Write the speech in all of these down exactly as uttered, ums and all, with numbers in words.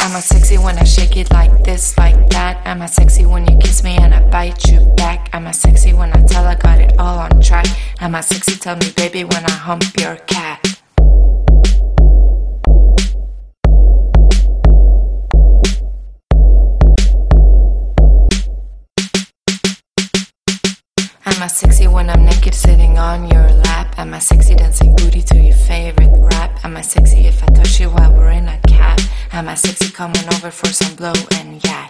Am I sexy when I shake it like this, like that? Am I sexy when you kiss me and I bite you back? Am I sexy when I tell I got it all on track? Am I sexy, tell me baby, when I hump your cat? Am I sexy when I'm naked sitting on your lap? Am I sexy dancing booty to your favorite rap? Am I sexy if I touch you while we're in a cab? Am I sexy coming over for some blow and yak?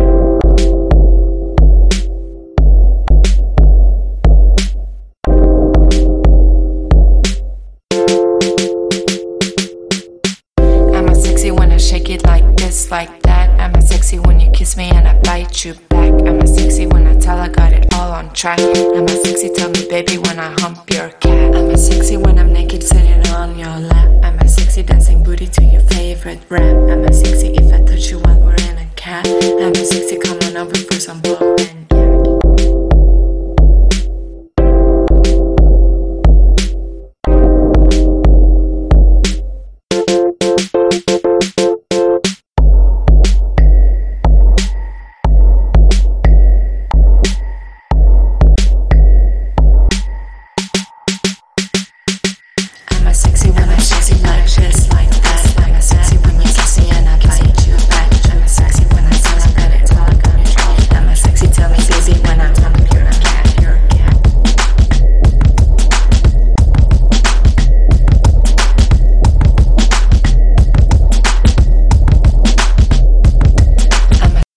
Am I sexy when I shake it like this, like that? Am I sexy when you kiss me and I bite you back? Am I sexy when I tell I got it all on track? Am I sexy, tell me baby, when I hump your cat? Am I sexy when I'm naked sitting on your lap? Am I sexy dancing booty to your favorite rap? Am I sexy if I touch you while we're in a cab? Am I sexy coming over for some blow and yak? Am I sexy when I shake it like this?